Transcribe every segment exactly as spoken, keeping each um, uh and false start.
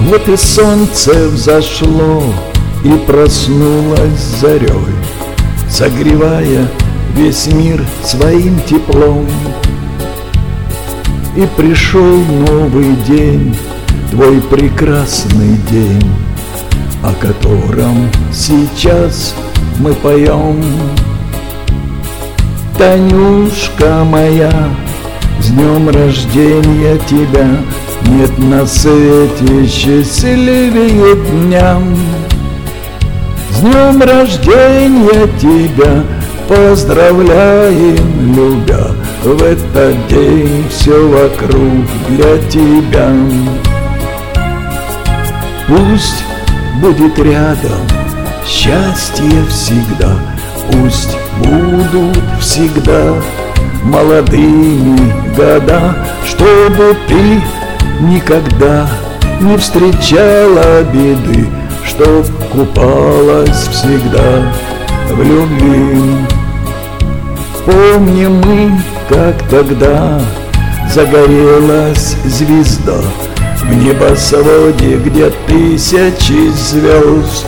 Вот и солнце взошло и проснулось зарей, согревая весь мир своим теплом. И пришел новый день, твой прекрасный день, о котором сейчас мы поем. Танюшка моя, с днем рождения тебя, нет на свете счастливее дня. С днем рождения тебя поздравляем, любя, в этот день все вокруг для тебя. Пусть будет рядом счастье всегда, пусть будут всегда молодыми года, чтобы ты никогда не встречала беды, чтоб купалась всегда в любви. Помним мы, как тогда загорелась звезда в небосводе, где тысячи звезд.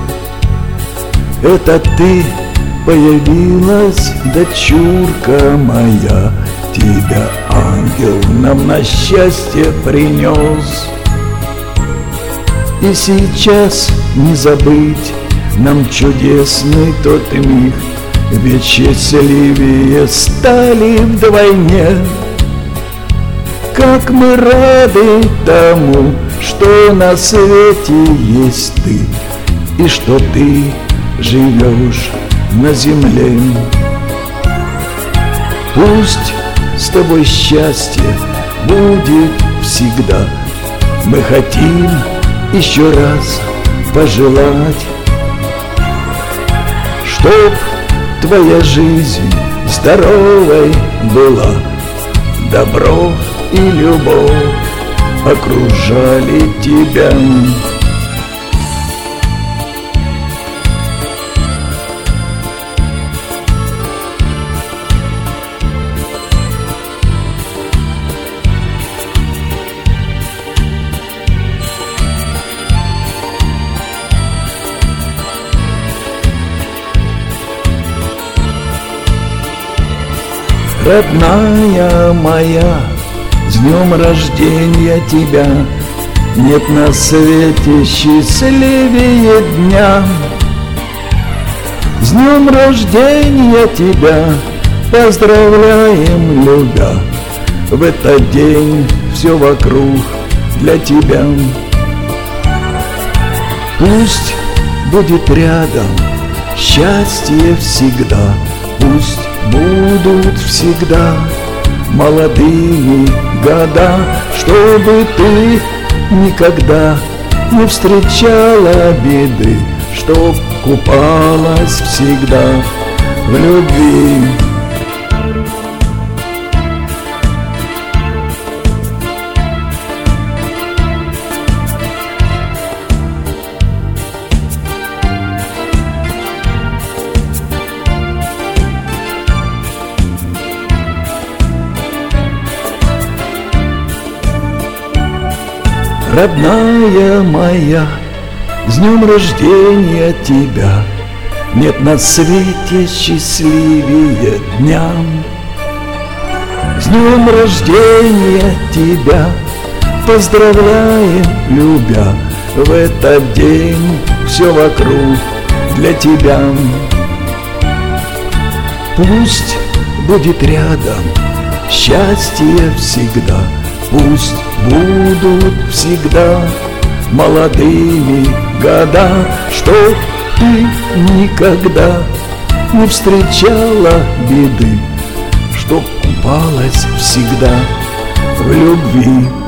Это ты появилась, дочурка моя, тебя ангел нам на счастье принес. И сейчас не забыть нам чудесный тот миг, ведь счастливее стали вдвойне. Как мы рады тому, что на свете есть ты, и что ты живешь на земле. Пусть с тобой счастье будет всегда. Мы хотим еще раз пожелать, чтоб твоя жизнь здоровой была, добро и любовь окружали тебя. Родная моя, с днем рождения тебя, нет на свете счастливее дня. С днем рождения тебя поздравляем, любя, в этот день все вокруг для тебя. Пусть будет рядом счастье всегда, пусть будут всегда молодыми года, чтобы ты никогда не встречала беды, чтоб купалась всегда в любви. Родная моя, с днем рождения тебя, нет на свете счастливее дня. С днем рождения тебя поздравляем, любя, в этот день все вокруг для тебя. Пусть будет рядом счастье всегда, пусть будут всегда молодыми года, чтоб ты никогда не встречала беды, чтоб купалась всегда в любви.